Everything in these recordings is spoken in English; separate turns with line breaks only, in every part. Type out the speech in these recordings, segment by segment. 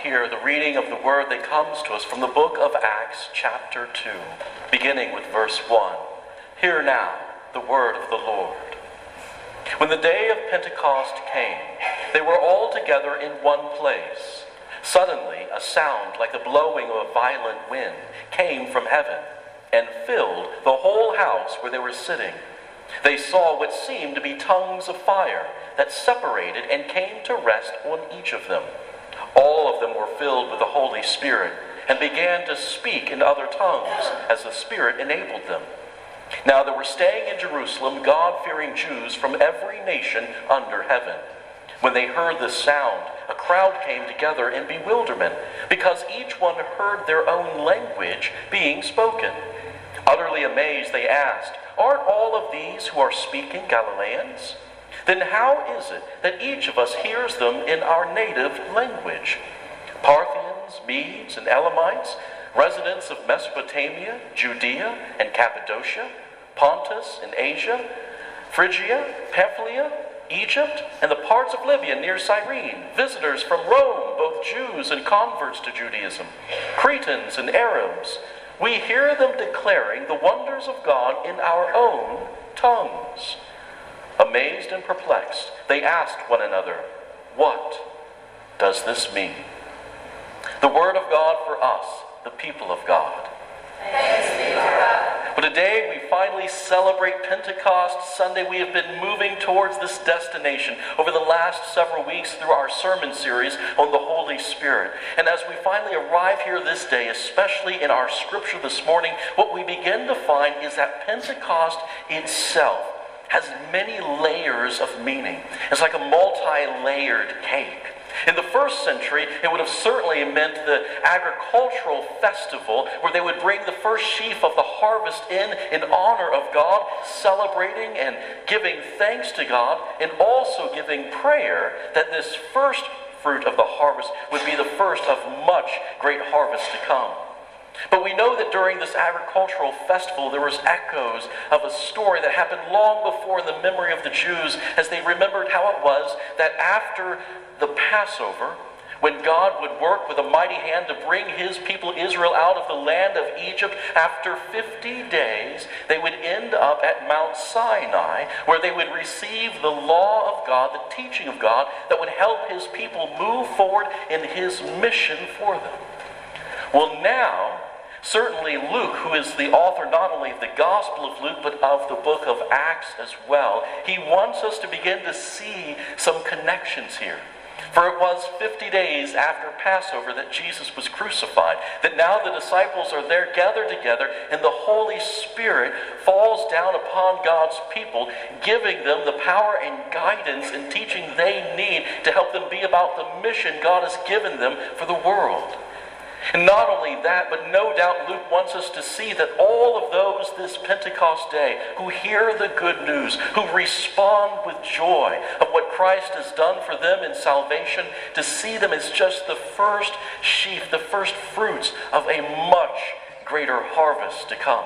hear the reading of the word that comes to us from the book of Acts, chapter 2, beginning with verse 1. Hear now the word of the Lord. When the day of Pentecost came, they were all together in one place. Suddenly, a sound like the blowing of a violent wind came from heaven and filled the whole house where they were sitting. They saw what seemed to be tongues of fire that separated and came to rest on each of them. All of them were filled with the Holy Spirit and began to speak in other tongues as the Spirit enabled them. Now there were staying in Jerusalem God-fearing Jews from every nation under heaven. When they heard the sound, a crowd came together in bewilderment, because each one heard their own language being spoken. Utterly amazed, they asked, "Aren't all of these who are speaking Galileans? Then how is it that each of us hears them in our native language? Parthians, Medes, and Elamites, residents of Mesopotamia, Judea, and Cappadocia, Pontus and Asia, Phrygia, Pamphylia, Egypt, and the parts of Libya near Cyrene, visitors from Rome, both Jews and converts to Judaism, Cretans and Arabs, we hear them declaring the wonders of God in our own tongues." Amazed and perplexed, they asked one another, "What does this mean?" The word of God for us, the people of God.
Thanks be to God.
But today we finally celebrate Pentecost Sunday. We have been moving towards this destination over the last several weeks through our sermon series on the Holy Spirit. And as we finally arrive here this day, especially in our scripture this morning, what we begin to find is that Pentecost itself has many layers of meaning. It's like a multi-layered cake. In the first century, it would have certainly meant the agricultural festival where they would bring the first sheaf of the harvest in honor of God, celebrating and giving thanks to God, and also giving prayer that this first fruit of the harvest would be the first of much great harvest to come. But we know that during this agricultural festival, there was echoes of a story that happened long before in the memory of the Jews as they remembered how it was that after the Passover, when God would work with a mighty hand to bring his people Israel out of the land of Egypt, after 50 days, they would end up at Mount Sinai, where they would receive the law of God, the teaching of God, that would help his people move forward in his mission for them. Well, now, certainly Luke, who is the author not only of the Gospel of Luke, but of the book of Acts as well, he wants us to begin to see some connections here. For it was 50 days after Passover that Jesus was crucified, that now the disciples are there gathered together, and the Holy Spirit falls down upon God's people, giving them the power and guidance and teaching they need to help them be about the mission God has given them for the world. And not only that, but no doubt Luke wants us to see that all of those this Pentecost day who hear the good news, who respond with joy of what Christ has done for them in salvation, to see them as just the first sheaf, the first fruits of a much greater harvest to come.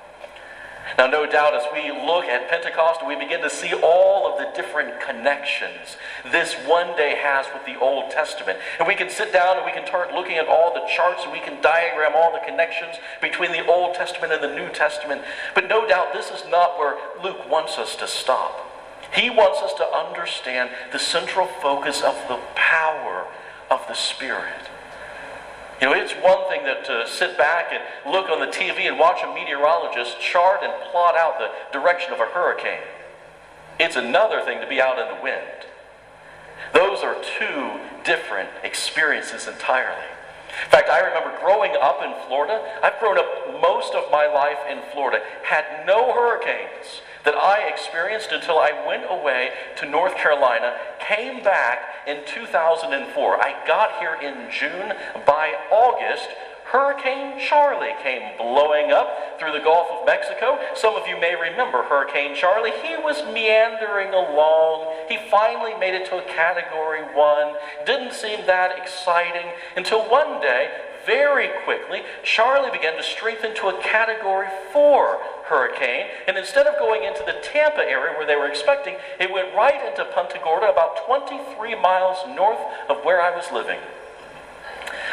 Now, no doubt, as we look at Pentecost, we begin to see all of the different connections this one day has with the Old Testament. And we can sit down and we can start looking at all the charts and we can diagram all the connections between the Old Testament and the New Testament. But no doubt, this is not where Luke wants us to stop. He wants us to understand the central focus of the power of the Spirit. You know, it's one thing to sit back and look on the TV and watch a meteorologist chart and plot out the direction of a hurricane. It's another thing to be out in the wind. Those are two different experiences entirely. In fact, I remember growing up in Florida. I've grown up most of my life in Florida, had no hurricanes that I experienced until I went away to North Carolina, came back in 2004. I got here in June. By August, Hurricane Charlie came blowing up through the Gulf of Mexico. Some of you may remember Hurricane Charlie. He was meandering along. He finally made it to a Category 1. Didn't seem that exciting until one day, very quickly, Charlie began to strengthen to a Category 4 hurricane, and instead of going into the Tampa area where they were expecting, it went right into Punta Gorda, about 23 miles north of where I was living.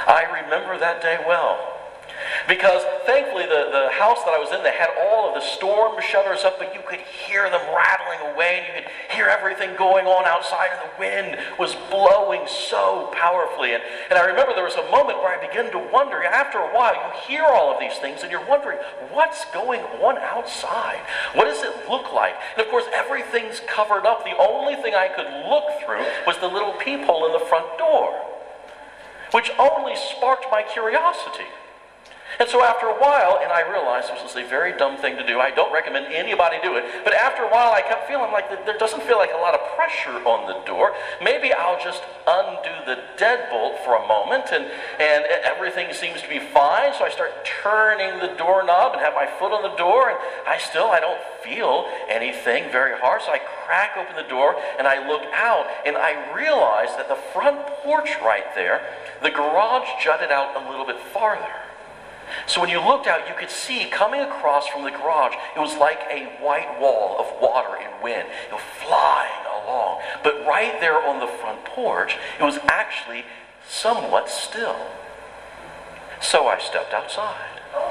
I remember that day well. Because thankfully the house that I was in, they had all of the storm shutters up, but you could hear them rattling away, and you could hear everything going on outside, and the wind was blowing so powerfully. And I remember there was a moment where I began to wonder, after a while, you hear all of these things, and you're wondering, what's going on outside? What does it look like? And of course, everything's covered up. The only thing I could look through was the little peephole in the front door, which only sparked my curiosity. And so after a while, and I realized this was a very dumb thing to do. I don't recommend anybody do it. But after a while, I kept feeling like there doesn't feel like a lot of pressure on the door. Maybe I'll just undo the deadbolt for a moment, and everything seems to be fine. So I start turning the doorknob and have my foot on the door, and I don't feel anything very hard. So I crack open the door, and I look out, and I realize that the front porch right there, the garage jutted out a little bit farther. So when you looked out, you could see coming across from the garage, it was like a white wall of water and wind, flying along. But right there on the front porch, it was actually somewhat still. So I stepped outside.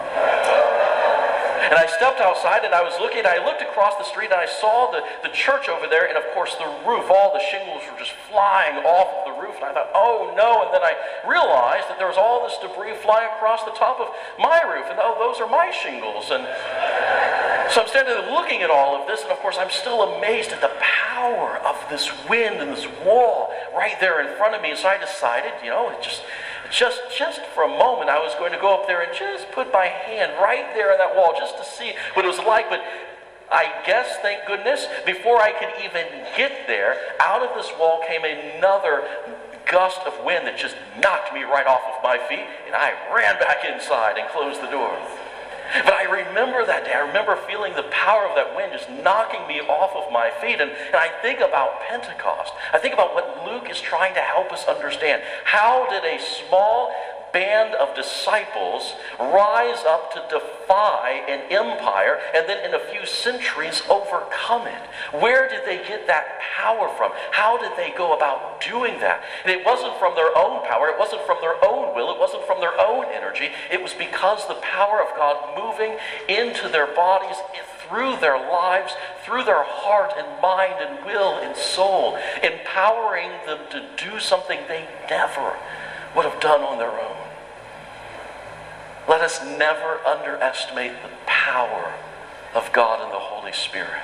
And I stepped outside, and I looked across the street, and I saw the church over there, and of course the roof, all the shingles were just flying off of the roof, and I thought, oh no, and then I realized that there was all this debris flying across the top of my roof, and oh, those are my shingles. And so I'm standing there looking at all of this, and of course I'm still amazed at the power of this wind and this wall right there in front of me. And so I decided, just for a moment, I was going to go up there and just put my hand right there on that wall just to see what it was like. But I guess, thank goodness, before I could even get there, out of this wall came another gust of wind that just knocked me right off of my feet, and I ran back inside and closed the door. But I remember that day. I remember feeling the power of that wind just knocking me off of my feet. And I think about Pentecost. I think about what Luke is trying to help us understand. How did a small band of disciples rise up to defy an empire and then in a few centuries overcome it? Where did they get that power from? How did they go about doing that? And it wasn't from their own power, it wasn't from their own will, it wasn't from their own energy. It was because the power of God moving into their bodies, through their lives, through their heart and mind and will and soul, empowering them to do something they never would have done on their own. Let us never underestimate the power of God and the Holy Spirit.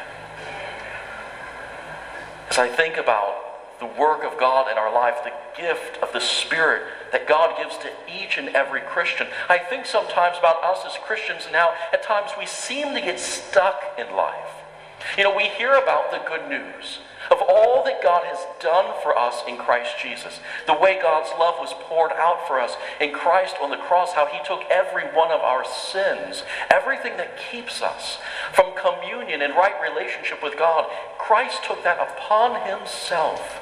As I think about the work of God in our life, the gift of the Spirit that God gives to each and every Christian, I think sometimes about us as Christians and how at times we seem to get stuck in life. We hear about the good news of all that God has done for us in Christ Jesus. The way God's love was poured out for us in Christ on the cross, how he took every one of our sins, everything that keeps us from communion and right relationship with God. Christ took that upon himself.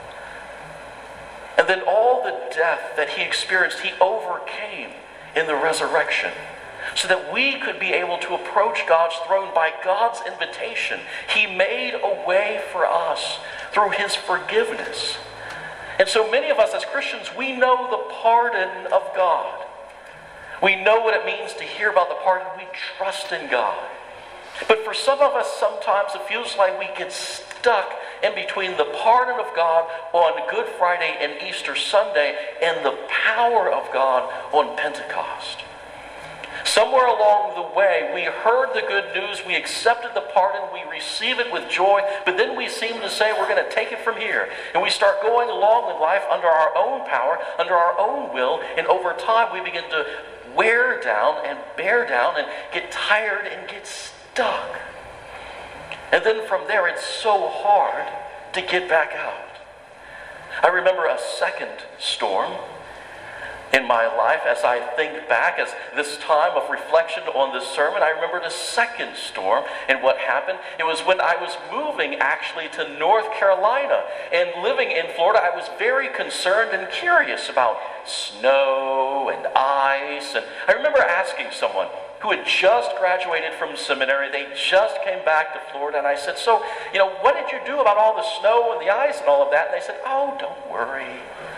And then all the death that he experienced, he overcame in the resurrection, so that we could be able to approach God's throne by God's invitation. He made a way for us through his forgiveness. And so many of us as Christians, we know the pardon of God. We know what it means to hear about the pardon. We trust in God. But for some of us, sometimes it feels like we get stuck in between the pardon of God on Good Friday and Easter Sunday and the power of God on Pentecost. Somewhere along the way, we heard the good news, we accepted the pardon, we receive it with joy, but then we seem to say we're going to take it from here. And we start going along with life under our own power, under our own will, and over time we begin to wear down and bear down and get tired and get stuck. And then from there, it's so hard to get back out. I remember a second storm in my life as I think back, as this time of reflection on this sermon. I remember the second storm and what happened. It was when I was moving actually to North Carolina and living in Florida. I was very concerned and curious about snow and ice. And I remember asking someone who had just graduated from seminary. They just came back to Florida, and I said, so, what did you do about all the snow and the ice and all of that? And they said, oh, don't worry.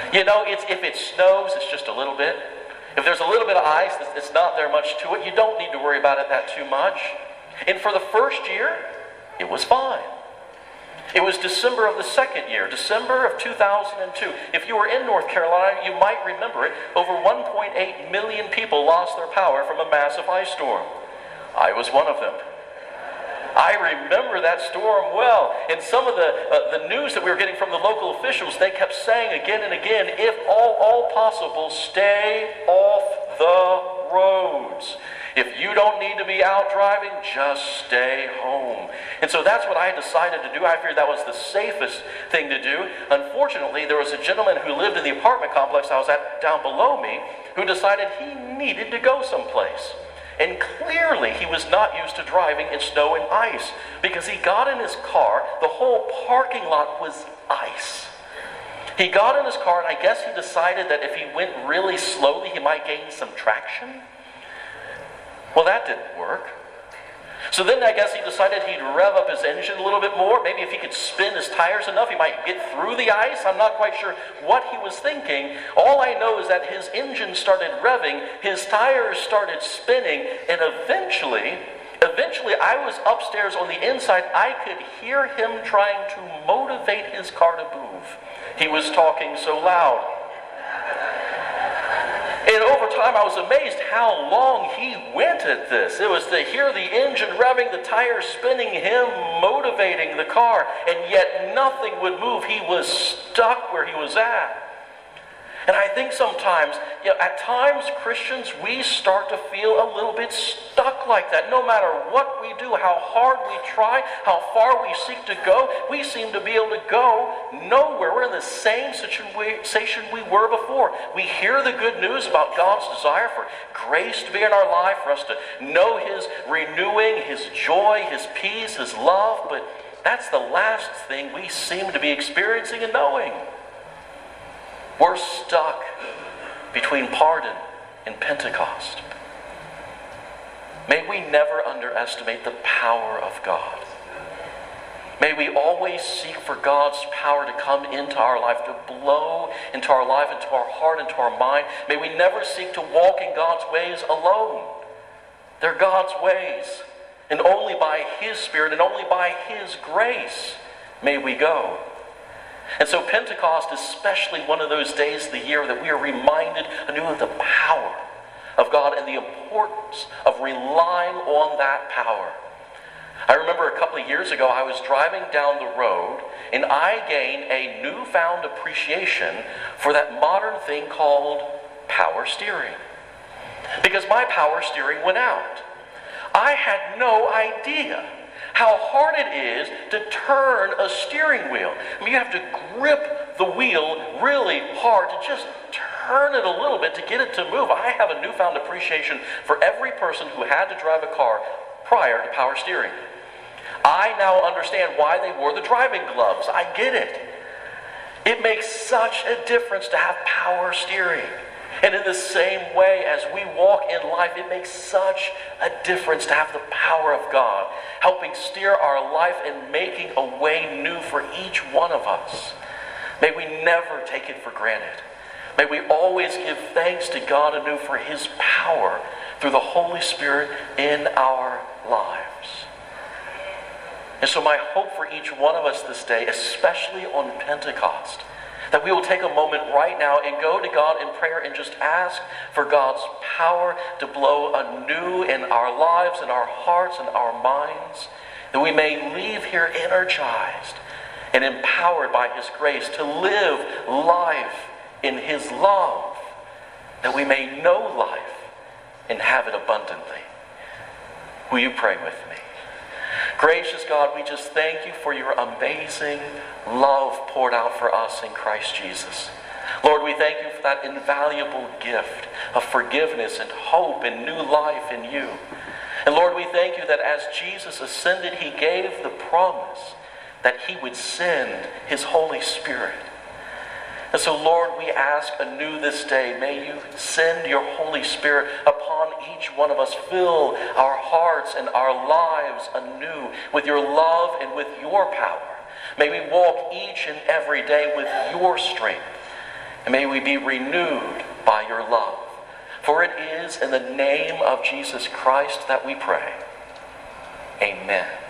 You know, if it snows, it's just a little bit. If there's a little bit of ice, it's not there much to it. You don't need to worry about it that too much. And for the first year, it was fine. It was December of the second year, December of 2002. If you were in North Carolina, you might remember it. Over 1.8 million people lost their power from a massive ice storm. I was one of them. I remember that storm well. And some of the news that we were getting from the local officials, they kept saying again and again, if all possible, stay off the roads. If you don't need to be out driving, just stay home. And so that's what I decided to do. I figured that was the safest thing to do. Unfortunately, there was a gentleman who lived in the apartment complex I was at down below me who decided he needed to go someplace. And clearly he was not used to driving in snow and ice, because he got in his car, the whole parking lot was ice. He got in his car, and I guess he decided that if he went really slowly, he might gain some traction. Well, that didn't work. So then I guess he decided he'd rev up his engine a little bit more. Maybe if he could spin his tires enough, he might get through the ice. I'm not quite sure what he was thinking. All I know is that his engine started revving, his tires started spinning, and eventually I was upstairs on the inside. I could hear him trying to motivate his car to move. He was talking so loud. And over time, I was amazed how long he went at this. It was to hear the engine revving, the tires spinning, him motivating the car, and yet nothing would move. He was stuck where he was at. And I think sometimes, at times, Christians, we start to feel a little bit stuck like that. No matter what we do, how hard we try, how far we seek to go, we seem to be able to go nowhere. We're in the same situation we were before. We hear the good news about God's desire for grace to be in our life, for us to know His renewing, His joy, His peace, His love, but that's the last thing we seem to be experiencing and knowing. We're stuck between pardon and Pentecost. May we never underestimate the power of God. May we always seek for God's power to come into our life, to blow into our life, into our heart, into our mind. May we never seek to walk in God's ways alone. They're God's ways. And only by His Spirit and only by His grace may we go. And so Pentecost is especially one of those days of the year that we are reminded anew of the power of God and the importance of relying on that power. I remember a couple of years ago I was driving down the road and I gained a newfound appreciation for that modern thing called power steering. Because my power steering went out. I had no idea how hard it is to turn a steering wheel. I mean, you have to grip the wheel really hard to just turn it a little bit to get it to move. I have a newfound appreciation for every person who had to drive a car prior to power steering. I now understand why they wore the driving gloves. I get it. It makes such a difference to have power steering. And in the same way, as we walk in life, it makes such a difference to have the power of God helping steer our life and making a way new for each one of us. May we never take it for granted. May we always give thanks to God anew for His power through the Holy Spirit in our lives. And so my hope for each one of us this day, especially on Pentecost, that we will take a moment right now and go to God in prayer and just ask for God's power to blow anew in our lives, in our hearts, and our minds, that we may leave here energized and empowered by His grace to live life in His love, that we may know life and have it abundantly. Will you pray with me? Gracious God, we just thank You for Your amazing love poured out for us in Christ Jesus. Lord, we thank You for that invaluable gift of forgiveness and hope and new life in You. And Lord, we thank You that as Jesus ascended, He gave the promise that He would send His Holy Spirit. And so, Lord, we ask anew this day, may You send Your Holy Spirit upon each one of us. Fill our hearts and our lives anew with Your love and with Your power. May we walk each and every day with Your strength And may we be renewed by your love. For it is in the name of Jesus Christ that we pray. Amen.